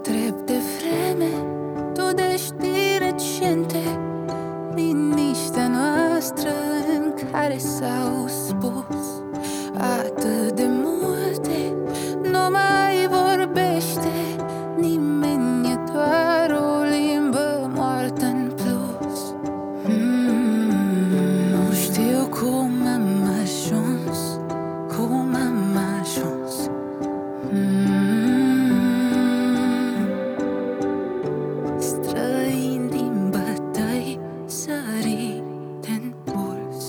întreb de vreme, tu de știri recente, liniștea noastră în care s-au spus atât de multe, nu mai vorbește nimeni, e doar o limbă moartă în plus. Nu știu cum am ajuns, cum am ajuns. Străin din bătăi sărite-n puls.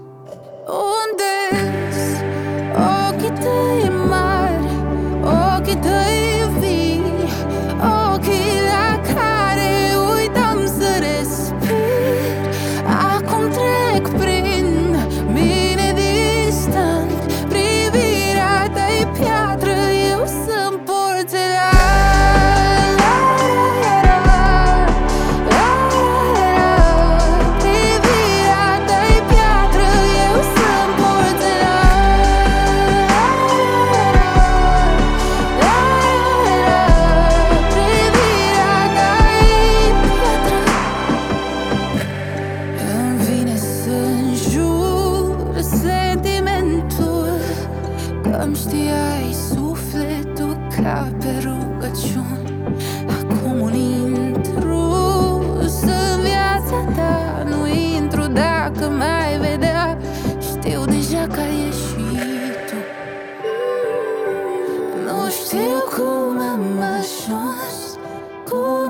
Unde-s ochii tăi mari, ochii tăi vii, ochii la care uitam să respir? Acum trec prin mine distant, privirea ta-i piatră, eu sunt porțelan. Privirea ta-i piatră, eu sunt porțelan. Privirea ta-i piatră. Îmi vine să-mi jur sentimentul că-mi știai sufletul ca pe rugăciuni. Acum un intrus în viața ta, nu intru dacă mai vedea, știu deja că ai ieșit tu. Nu știu cum am ajuns, cum